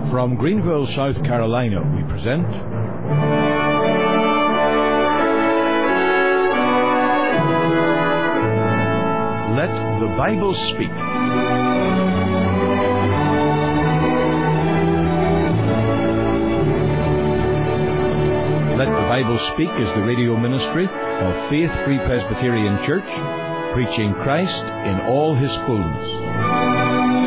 From Greenville, South Carolina, we present Let the Bible Speak. Let the Bible Speak is the radio ministry of Faith Free Presbyterian Church, preaching Christ in all His fullness.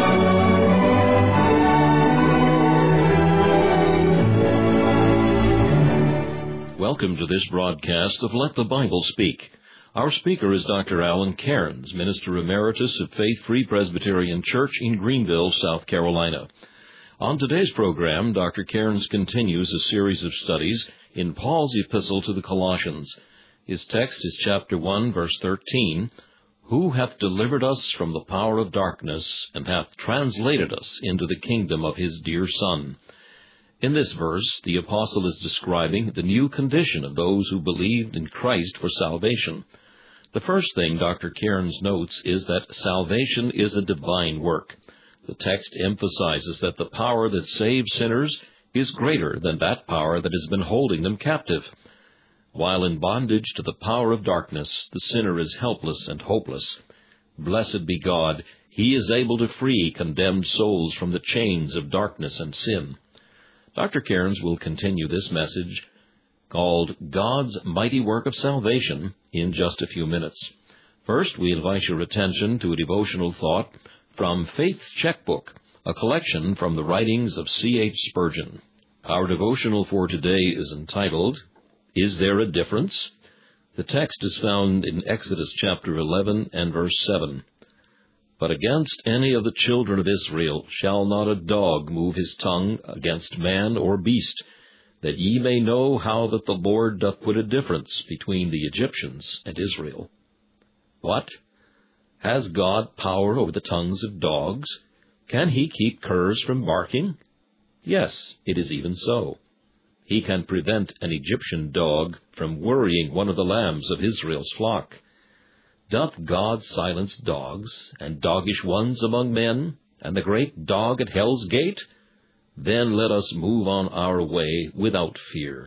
Welcome to this broadcast of Let the Bible Speak. Our speaker is Dr. Alan Cairns, Minister Emeritus of Faith Free Presbyterian Church in Greenville, South Carolina. On today's program, Dr. Cairns continues a series of studies in Paul's epistle to the Colossians. His text is chapter 1, verse 13, "Who hath delivered us from the power of darkness, and hath translated us into the kingdom of His dear Son." In this verse, the apostle is describing the new condition of those who believed in Christ for salvation. The first thing Dr. Cairns notes is that salvation is a divine work. The text emphasizes that the power that saves sinners is greater than that power that has been holding them captive. While in bondage to the power of darkness, the sinner is helpless and hopeless. Blessed be God, He is able to free condemned souls from the chains of darkness and sin. Dr. Cairns will continue this message, called God's Mighty Work of Salvation, in just a few minutes. First, we invite your attention to a devotional thought from Faith's Checkbook, a collection from the writings of C.H. Spurgeon. Our devotional for today is entitled, Is There a Difference? The text is found in Exodus chapter 11 and verse 7. But against any of the children of Israel shall not a dog move his tongue against man or beast, that ye may know how that the Lord doth put a difference between the Egyptians and Israel. What? Has God power over the tongues of dogs? Can He keep curs from barking? Yes, it is even so. He can prevent an Egyptian dog from worrying one of the lambs of Israel's flock. Doth God silence dogs, and doggish ones among men, and the great dog at hell's gate? Then let us move on our way without fear.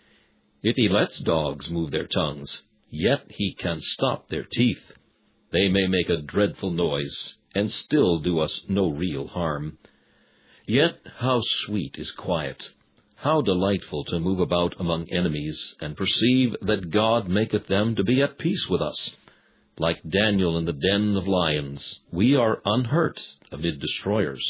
If He lets dogs move their tongues, yet He can stop their teeth. They may make a dreadful noise, and still do us no real harm. Yet how sweet is quiet! How delightful to move about among enemies, and perceive that God maketh them to be at peace with us. Like Daniel in the den of lions, we are unhurt amid destroyers.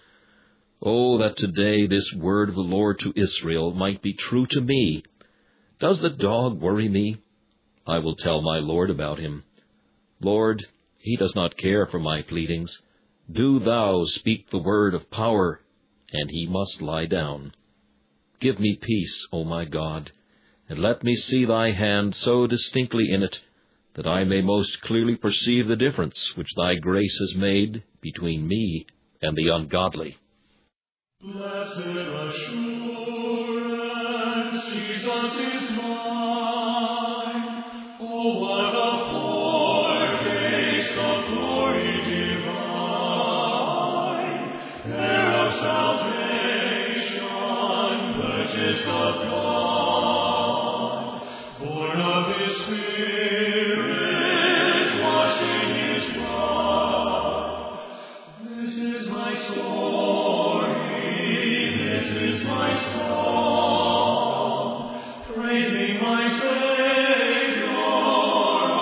Oh, that today this word of the Lord to Israel might be true to me. Does the dog worry me? I will tell my Lord about him. Lord, He does not care for my pleadings. Do Thou speak the word of power, and he must lie down. Give me peace, O my God, and let me see Thy hand so distinctly in it, that I may most clearly perceive the difference which Thy grace has made between me and the ungodly. Blessed assurance, Jesus is mine. Oh, what a foretaste of glory divine, heir of salvation, purchase of God, born of His Spirit, washed in His blood. This is my story, this is my song, praising my Savior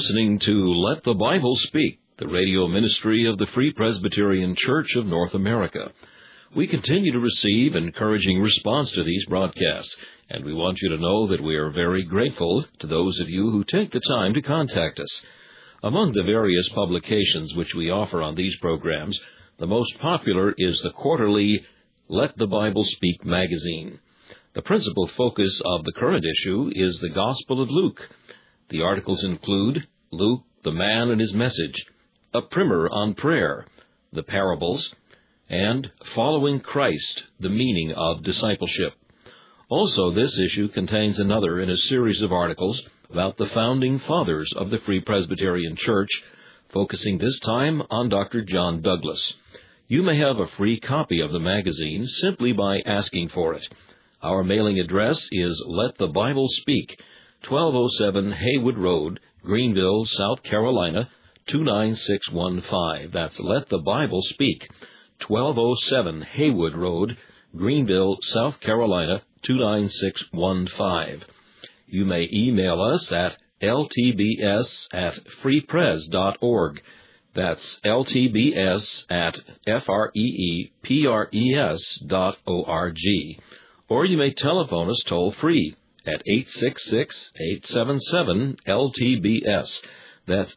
listening to Let the Bible Speak, the radio ministry of the Free Presbyterian Church of North America. We continue to receive encouraging response to these broadcasts, and we want you to know that we are very grateful to those of you who take the time to contact us. Among the various publications which we offer on these programs, the most popular is the quarterly Let the Bible Speak magazine. The principal focus of the current issue is the Gospel of Luke. The articles include Luke, the Man and His Message, a primer on prayer, the parables, and Following Christ, the Meaning of Discipleship. Also, this issue contains another in a series of articles about the founding fathers of the Free Presbyterian Church, focusing this time on Dr. John Douglas. You may have a free copy of the magazine simply by asking for it. Our mailing address is Let the Bible Speak, 1207 Haywood Road, Greenville, South Carolina, 29615. That's Let the Bible Speak, 1207 Haywood Road, Greenville, South Carolina, 29615. You may email us at ltbs@freepres.org. That's ltbs@freepres.org. Or you may telephone us toll-free at 866-877-LTBS. That's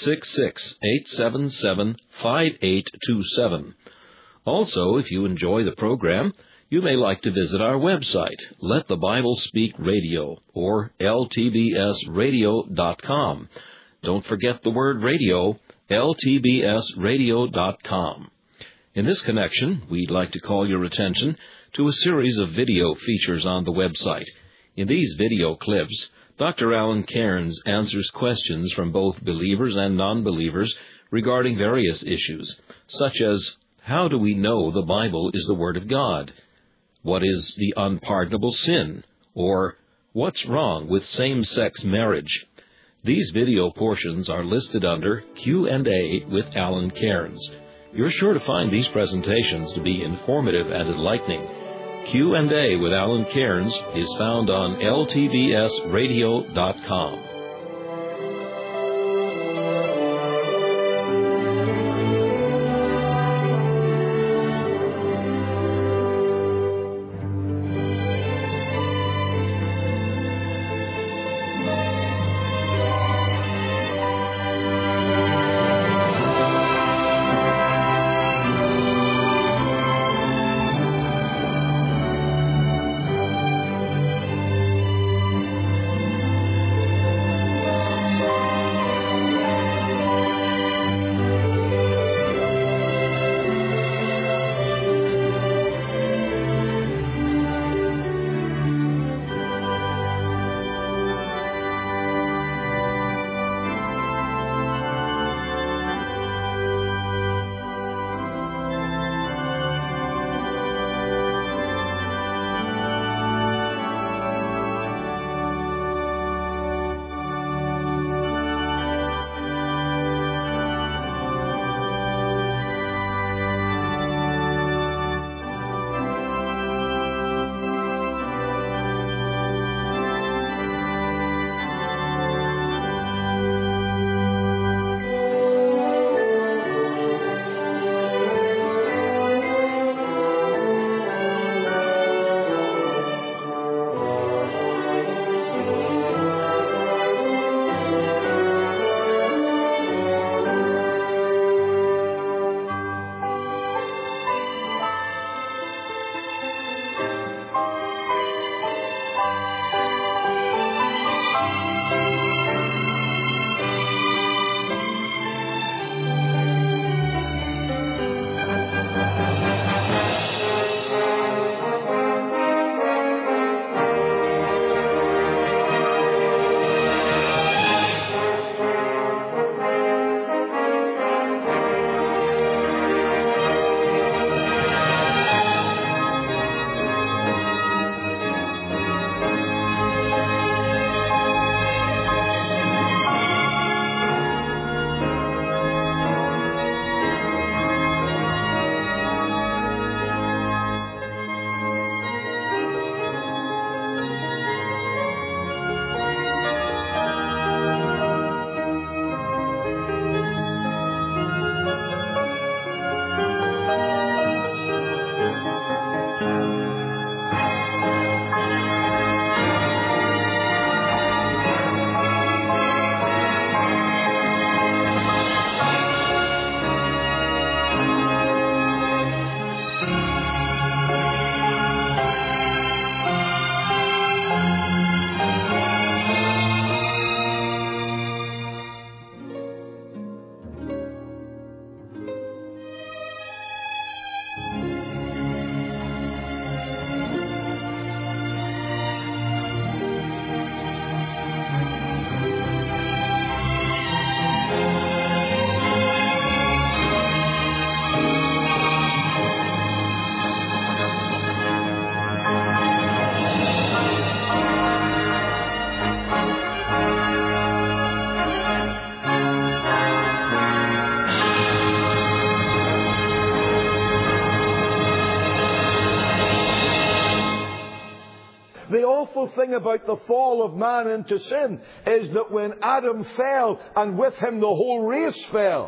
866-877-5827. Also, if you enjoy the program, you may like to visit our website, Let the Bible Speak Radio, or ltbsradio.com. Don't forget the word radio, ltbsradio.com. In this connection, we'd like to call your attention to a series of video features on the website. In these video clips, Dr. Alan Cairns answers questions from both believers and non-believers regarding various issues, such as, how do we know the Bible is the Word of God? What is the unpardonable sin? Or, what's wrong with same-sex marriage? These video portions are listed under Q&A with Alan Cairns. You're sure to find these presentations to be informative and enlightening. Q&A with Alan Cairns is found on ltbsradio.com. awful thing about the fall of man into sin is that when Adam fell, and with him the whole race fell,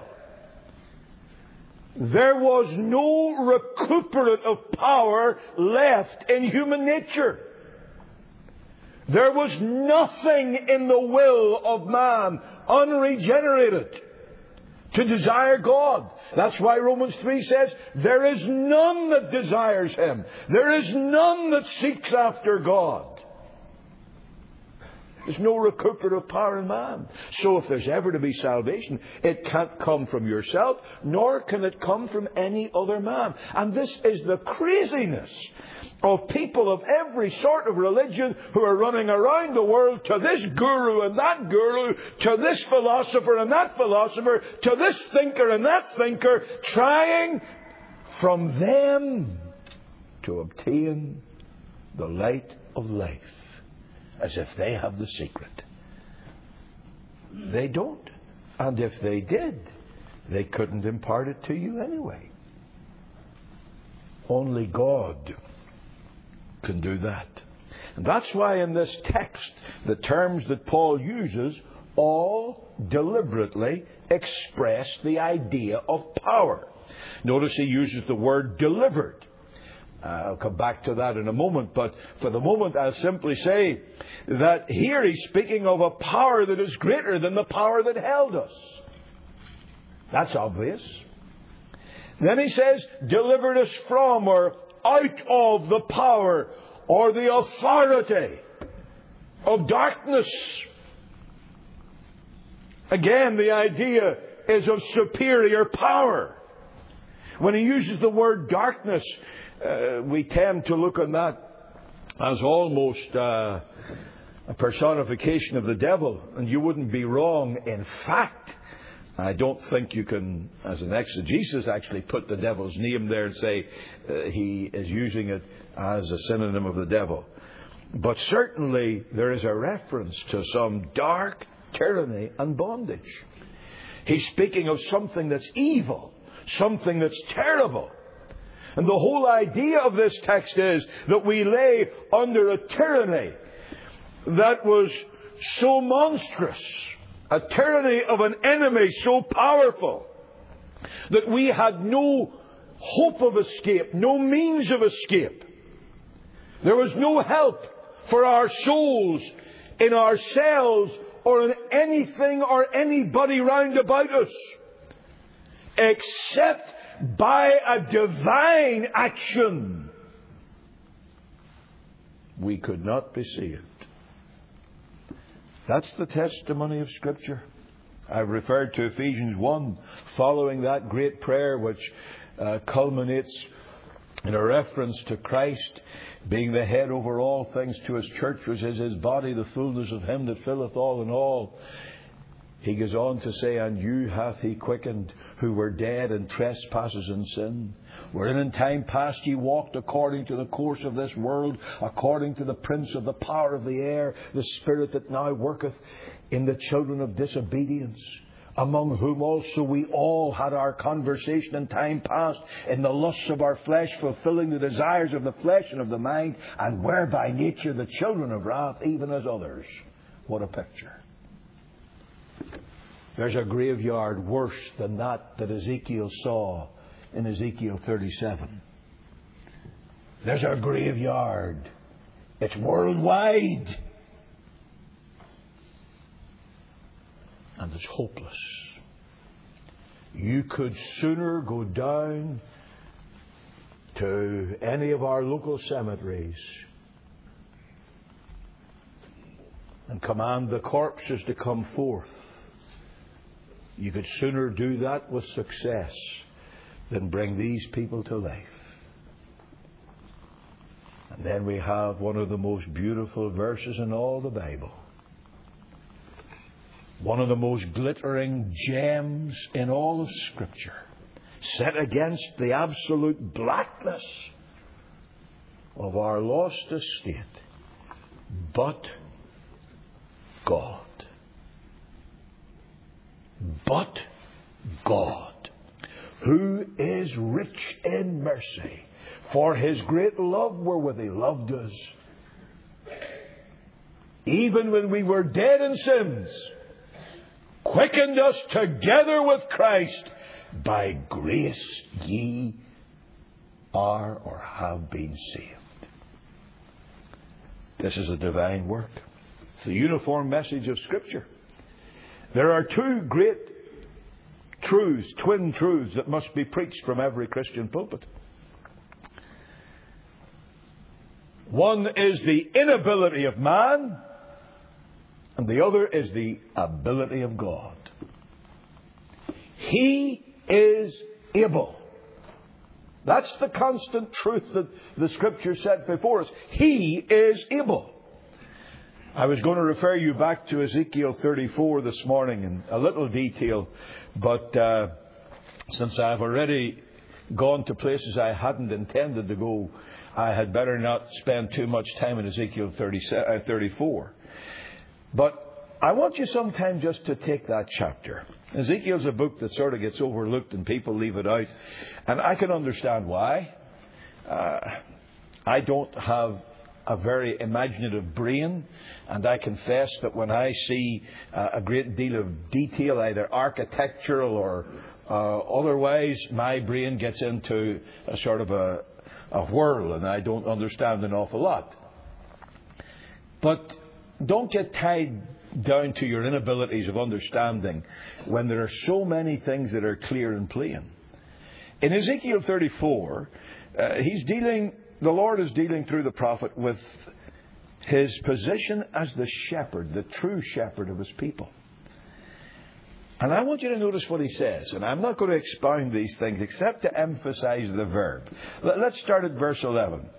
there was no recuperative power left in human nature. There was nothing in the will of man unregenerated to desire God. That's why Romans 3 says, there is none that desires Him. There is none that seeks after God. There's no recuperative power in man. So if there's ever to be salvation, it can't come from yourself, nor can it come from any other man. And this is the craziness of people of every sort of religion who are running around the world to this guru and that guru, to this philosopher and that philosopher, to this thinker and that thinker, trying from them to obtain the light of life, as if they have the secret. They don't. And if they did, they couldn't impart it to you anyway. Only God can do that. And that's why in this text, the terms that Paul uses all deliberately express the idea of power. Notice he uses the word delivered. I'll come back to that in a moment, but for the moment I'll simply say that here he's speaking of a power that is greater than the power that held us. That's obvious. Then he says, delivered us from or out of the power or the authority of darkness. Again, the idea is of superior power. When he uses the word darkness, we tend to look on that as almost a personification of the devil. And you wouldn't be wrong. In fact, I don't think you can, as an exegesis, actually put the devil's name there and say he is using it as a synonym of the devil. But certainly there is a reference to some dark tyranny and bondage. He's speaking of something that's evil, something that's terrible. And the whole idea of this text is that we lay under a tyranny that was so monstrous, a tyranny of an enemy so powerful, that we had no hope of escape, no means of escape. There was no help for our souls in ourselves or in anything or anybody round about us, except by a divine action. We could not be saved. That's the testimony of Scripture. I've referred to Ephesians 1, following that great prayer which culminates in a reference to Christ being the head over all things to His church, which is His body, the fullness of Him that filleth all in all. He goes on to say, and you hath He quickened, who were dead in trespasses and sin, wherein in time past ye walked according to the course of this world, according to the prince of the power of the air, the spirit that now worketh in the children of disobedience, among whom also we all had our conversation in time past, in the lusts of our flesh, fulfilling the desires of the flesh and of the mind, and were by nature the children of wrath, even as others. What a picture. There's a graveyard worse than that Ezekiel saw in Ezekiel 37. There's a graveyard. It's worldwide. And it's hopeless. You could sooner go down to any of our local cemeteries and command the corpses to come forth. You could sooner do that with success than bring these people to life. And then we have one of the most beautiful verses in all the Bible. One of the most glittering gems in all of Scripture, set against the absolute blackness of our lost estate. But God. But God, who is rich in mercy, for His great love wherewith He loved us, even when we were dead in sins, quickened us together with Christ. By grace ye are or have been saved. This is a divine work. It's the uniform message of Scripture. There are two great truths, twin truths, that must be preached from every Christian pulpit. One is the inability of man, and the other is the ability of God. He is able. That's the constant truth that the Scripture set before us. He is able. I was going to refer you back to Ezekiel 34 this morning in a little detail, but since I've already gone to places I hadn't intended to go, I had better not spend too much time in Ezekiel 34. But I want you sometime just to take that chapter. Ezekiel's a book that sort of gets overlooked and people leave it out. And I can understand why. I don't have a very imaginative brain, and I confess that when I see a great deal of detail, either architectural or otherwise, my brain gets into a sort of a whirl, and I don't understand an awful lot. But don't get tied down to your inabilities of understanding when there are so many things that are clear and plain. In Ezekiel 34, the Lord is dealing through the prophet with his position as the shepherd, the true shepherd of his people. And I want you to notice what he says. And I'm not going to expound these things except to emphasize the verb. Let's start at verse 11.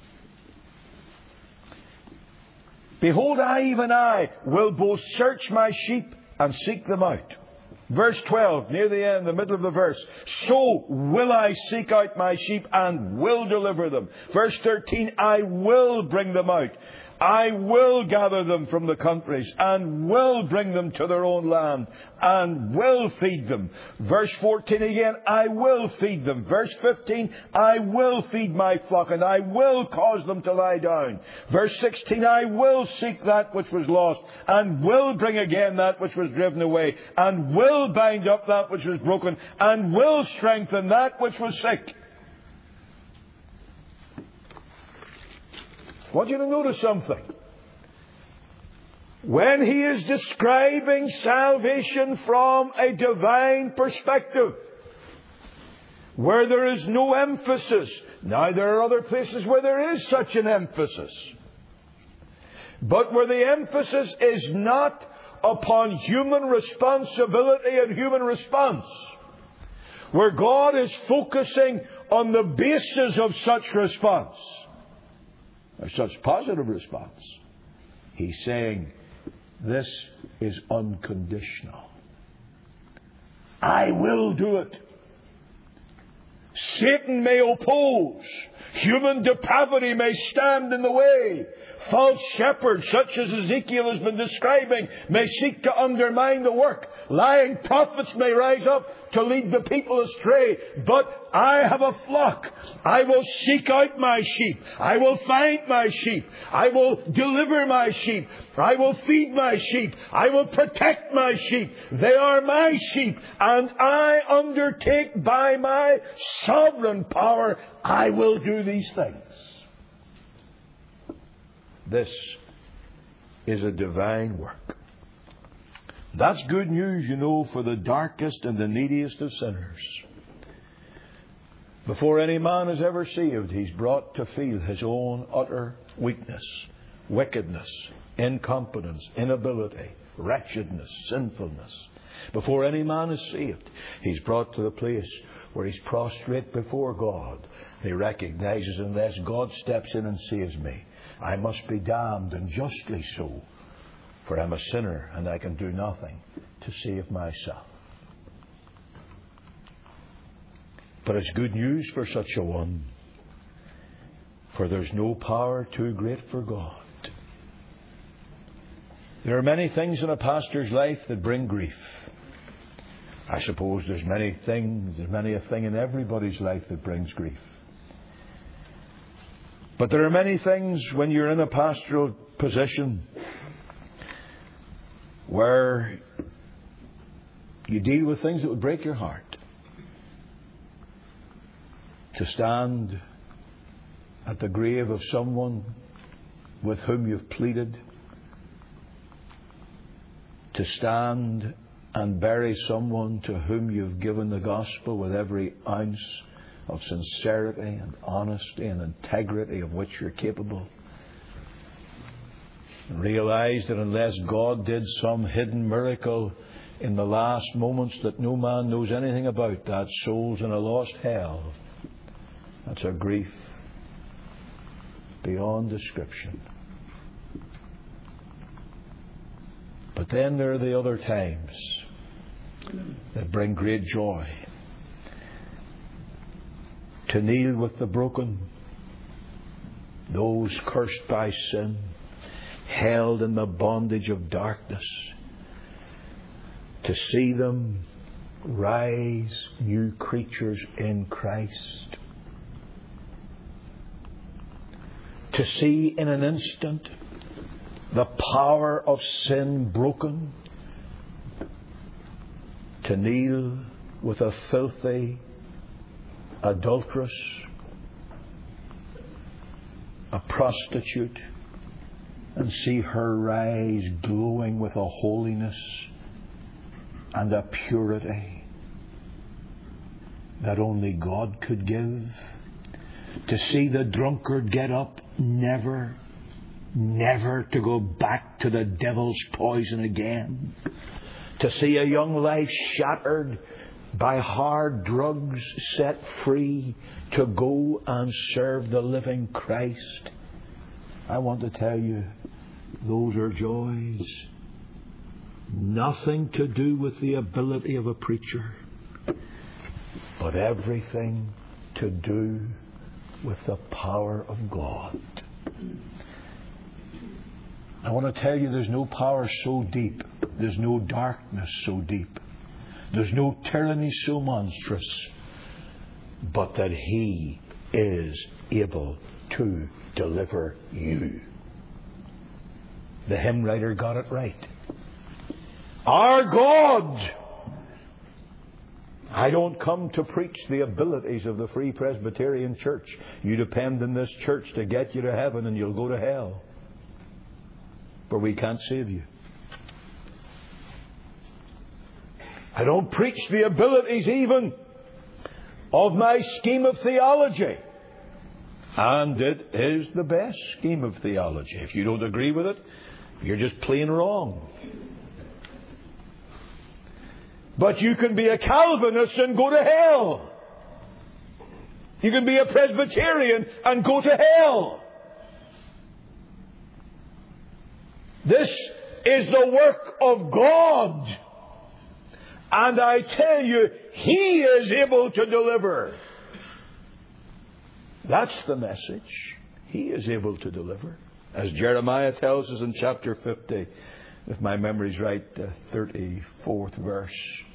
Behold, even I, will both search my sheep and seek them out. Verse 12, near the end, the middle of the verse. So will I seek out my sheep and will deliver them. Verse 13, I will bring them out. I will gather them from the countries and will bring them to their own land and will feed them. Verse 14 again, I will feed them. Verse 15, I will feed my flock and I will cause them to lie down. Verse 16, I will seek that which was lost and will bring again that which was driven away and will bind up that which was broken and will strengthen that which was sick. I want you to notice something. When he is describing salvation from a divine perspective, where there is no emphasis. Now, there are other places where there is such an emphasis. But where the emphasis is not upon human responsibility and human response, where God is focusing on the basis of such response, or such positive response, he's saying, this is unconditional. I will do it. Satan may oppose. Human depravity may stand in the way. False shepherds, such as Ezekiel has been describing, may seek to undermine the work. Lying prophets may rise up to lead the people astray. But I have a flock. I will seek out my sheep. I will find my sheep. I will deliver my sheep. I will feed my sheep. I will protect my sheep. They are my sheep. And I undertake by my sovereign power, I will do these things. This is a divine work. That's good news, for the darkest and the neediest of sinners. Before any man is ever saved, he's brought to feel his own utter weakness, wickedness, incompetence, inability, wretchedness, sinfulness. Before any man is saved, he's brought to the place where he's prostrate before God. He recognizes, unless God steps in and saves me, I must be damned, and justly so, for I'm a sinner and I can do nothing to save myself. But it's good news for such a one, for there's no power too great for God. There are many things in a pastor's life that bring grief. I suppose there's many a thing in everybody's life that brings grief. But there are many things when you're in a pastoral position where you deal with things that would break your heart. To stand at the grave of someone with whom you've pleaded. To stand and bury someone to whom you've given the gospel with every ounce of sincerity and honesty and integrity of which you're capable. And realize that unless God did some hidden miracle in the last moments that no man knows anything about, that soul's in a lost hell. That's a grief beyond description. But then there are the other times that bring great joy. To kneel with the broken, those cursed by sin, held in the bondage of darkness, to see them rise new creatures in Christ. To see in an instant the power of sin broken. To kneel with a filthy adulteress, a prostitute, and see her rise glowing with a holiness and a purity that only God could give. To see the drunkard get up, never to go back to the devil's poison again. To see a young life shattered by hard drugs set free to go and serve the living Christ. I want to tell you, those are joys. Nothing to do with the ability of a preacher, but everything to do with the power of God. I want to tell you, there's no power so deep, there's no darkness so deep, there's no tyranny so monstrous, but that He is able to deliver you. The hymn writer got it right. Our God! I don't come to preach the abilities of the Free Presbyterian Church. You depend on this church to get you to heaven and you'll go to hell. But we can't save you. I don't preach the abilities even of my scheme of theology. And it is the best scheme of theology. If you don't agree with it, you're just plain wrong. But you can be a Calvinist and go to hell. You can be a Presbyterian and go to hell. This is the work of God. And I tell you, He is able to deliver. That's the message. He is able to deliver. As Jeremiah tells us in chapter 50, if my memory's right, the 34th verse.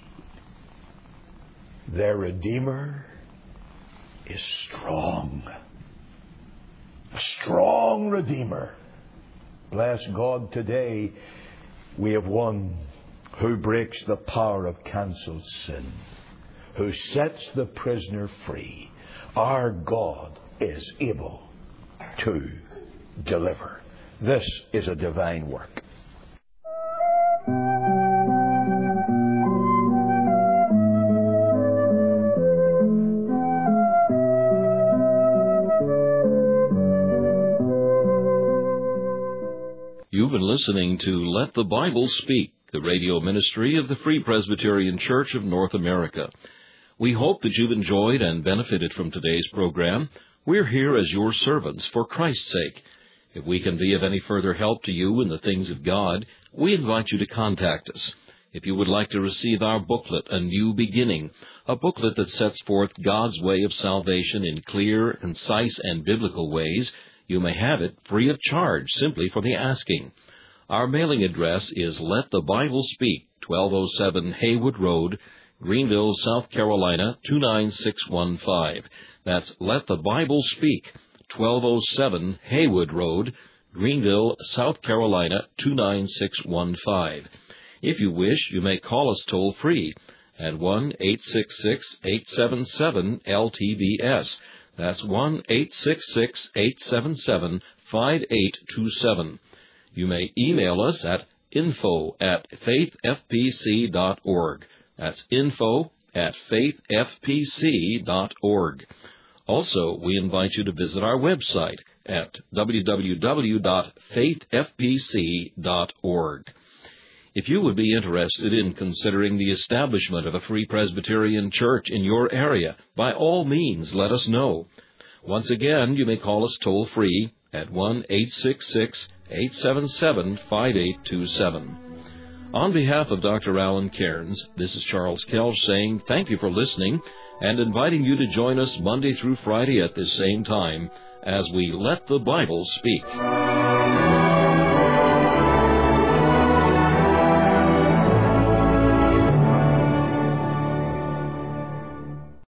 Their Redeemer is strong. A strong Redeemer. Bless God, today we have one who breaks the power of cancelled sin, who sets the prisoner free. Our God is able to deliver. This is a divine work. You've been listening to Let the Bible Speak, the radio ministry of the Free Presbyterian Church of North America. We hope that you've enjoyed and benefited from today's program. We're here as your servants for Christ's sake. If we can be of any further help to you in the things of God, we invite you to contact us. If you would like to receive our booklet, A New Beginning, a booklet that sets forth God's way of salvation in clear, concise, and biblical ways, you may have it free of charge, simply for the asking. Our mailing address is Let the Bible Speak, 1207 Haywood Road, Greenville, South Carolina, 29615. That's Let the Bible Speak, 1207 Haywood Road, Greenville, South Carolina, 29615. If you wish, you may call us toll-free at 1-866-877-LTBS. That's 1-866-877-5827. You may email us at info@faithfpc.org. That's info@faithfpc.org. Also, we invite you to visit our website at www.faithfpc.org. If you would be interested in considering the establishment of a Free Presbyterian Church in your area, by all means, let us know. Once again, you may call us toll-free at 1-866-877-5827. On behalf of Dr. Alan Cairns, this is Charles Kelch saying thank you for listening and inviting you to join us Monday through Friday at this same time as we Let the Bible Speak.